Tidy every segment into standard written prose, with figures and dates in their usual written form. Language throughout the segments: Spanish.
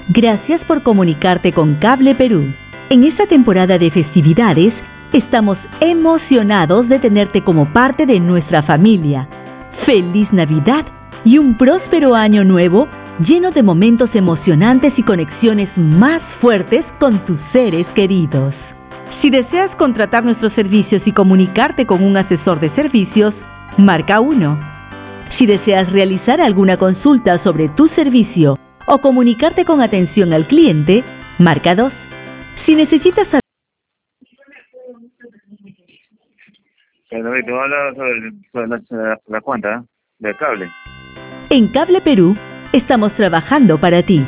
Gracias por comunicarte con Cable Perú. En esta temporada de festividades, estamos emocionados de tenerte como parte de nuestra familia. ¡Feliz Navidad y un próspero año nuevo lleno de momentos emocionantes y conexiones más fuertes con tus seres queridos! Si deseas contratar nuestros servicios y comunicarte con un asesor de servicios, marca 1. Si deseas realizar alguna consulta sobre tu servicio o comunicarte con atención al cliente, marca 2. Si necesitas Pero te voy a hablar sobre la cuenta del cable. En Cable Perú, estamos trabajando para ti.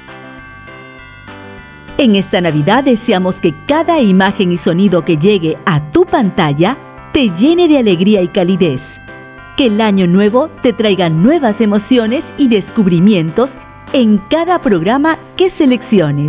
En esta Navidad deseamos que cada imagen y sonido que llegue a tu pantalla te llene de alegría y calidez. Que el año nuevo te traiga nuevas emociones y descubrimientos en cada programa que selecciones.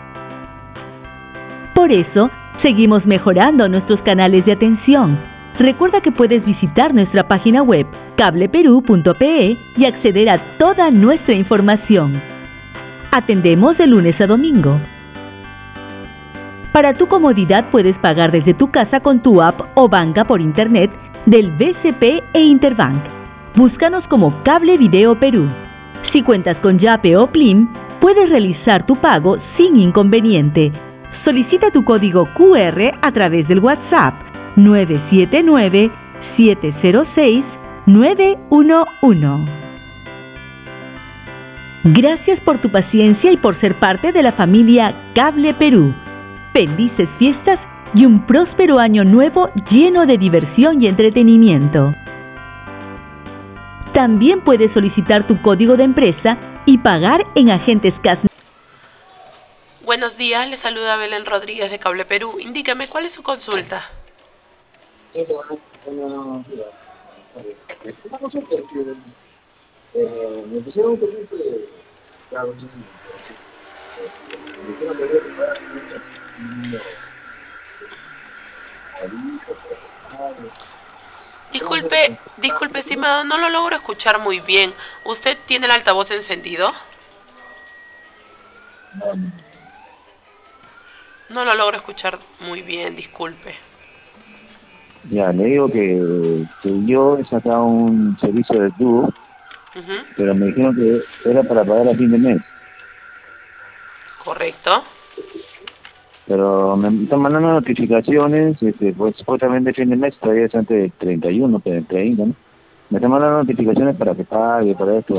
Por eso, seguimos mejorando nuestros canales de atención. Recuerda que puedes visitar nuestra página web cableperú.pe y acceder a toda nuestra información. Atendemos de lunes a domingo. Para tu comodidad puedes pagar desde tu casa con tu app o banca por internet del BCP e Interbank. Búscanos como Cable Video Perú. Si cuentas con Yape o Plim, puedes realizar tu pago sin inconveniente. Solicita tu código QR a través del WhatsApp 979-706-911. Gracias por tu paciencia y por ser parte de la familia Cable Perú. Felices fiestas y un próspero año nuevo lleno de diversión y entretenimiento. También puedes solicitar tu código de empresa y pagar en agentes CAS. Buenos días, le saluda Belén Rodríguez de Cable Perú. Indíqueme, ¿cuál es su consulta? Una consulta es que me pusieron un permiso de cable, me dijeron que había que pagar Disculpe, estimado, no lo logro escuchar muy bien. ¿Usted tiene el altavoz encendido? No lo logro escuchar muy bien, disculpe. Ya, le digo que yo he sacado un servicio de tubo, pero me dijeron que era para pagar a fin de mes. Correcto. Pero me están mandando notificaciones, pues supuestamente fin de mes todavía es antes del 31, pero el 30, ¿no? Me están mandando notificaciones para que pague, para esto,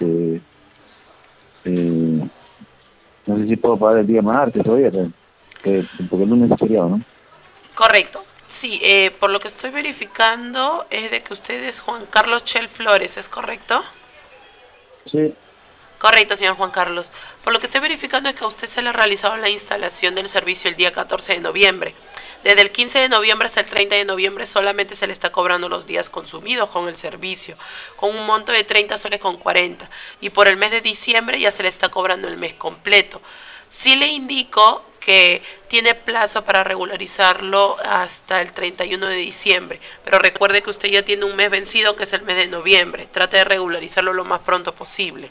no sé si puedo pagar el día martes todavía, porque el lunes es feriado, ¿no? Correcto. Sí, por lo que estoy verificando es de que usted es Juan Carlos Chel Flores, ¿es correcto? Sí. Correcto, señor Juan Carlos. Por lo que estoy verificando es que a usted se le ha realizado la instalación del servicio el día 14 de noviembre. Desde el 15 de noviembre hasta el 30 de noviembre solamente se le está cobrando los días consumidos con el servicio, con un monto de 30 soles con 40. Y por el mes de diciembre ya se le está cobrando el mes completo. Sí le indico que tiene plazo para regularizarlo hasta el 31 de diciembre, pero recuerde que usted ya tiene un mes vencido que es el mes de noviembre. Trate de regularizarlo lo más pronto posible.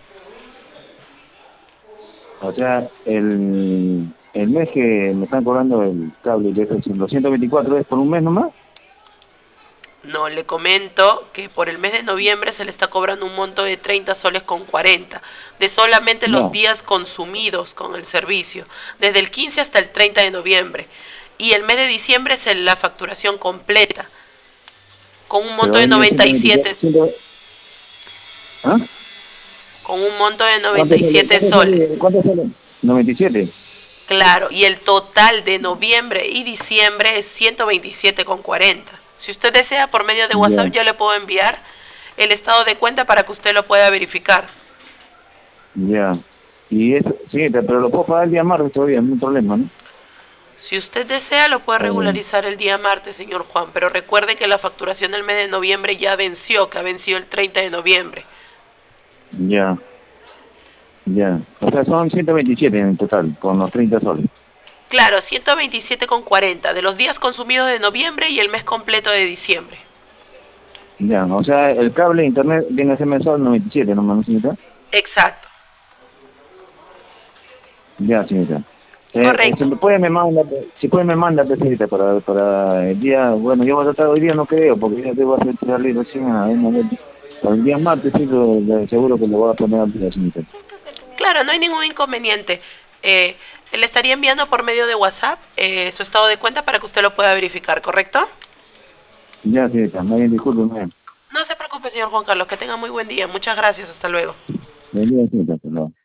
O sea, el mes que me están cobrando el cable de los 124 es por un mes nomás. No, le comento que por el mes de noviembre se le está cobrando un monto de 30 soles con 40, de solamente los días consumidos con el servicio, desde el 15 hasta el 30 de noviembre. Y el mes de diciembre es la facturación completa, con un monto de 97. ¿Ah? Con un monto de 97 soles. ¿Cuánto sale? 97. Claro, y el total de noviembre y diciembre es 127,40. Si usted desea, por medio de WhatsApp ya le puedo enviar el estado de cuenta para que usted lo pueda verificar. Ya. Y eso, sí, pero lo puedo pagar el día martes todavía, no hay problema, ¿no? Si usted desea, lo puede regularizar el día martes, señor Juan, pero recuerde que la facturación del mes de noviembre ya venció, que ha vencido el 30 de noviembre. Ya. Ya. O sea, son 127 en total, con los 30 soles. Claro, 127,40 de los días consumidos de noviembre y el mes completo de diciembre. Ya, o sea, el cable de internet viene a ser mensual 97, ¿no, mamacita? Exacto. Ya, señorita. Correcto. Si puede me manda, señorita, para el día, bueno, yo voy a tratar hoy día, no creo, porque ya debo hacer salir recién a una vez. Para el día martes, sí, seguro que lo voy a poner al día, señorita. Claro, no hay ningún inconveniente. Le estaría enviando por medio de WhatsApp su estado de cuenta para que usted lo pueda verificar, ¿correcto? Ya, señorita, muy bien, discúlpeme. No se preocupe, señor Juan Carlos, que tenga muy buen día. Muchas gracias, hasta luego. Buen día, señorita, hasta luego.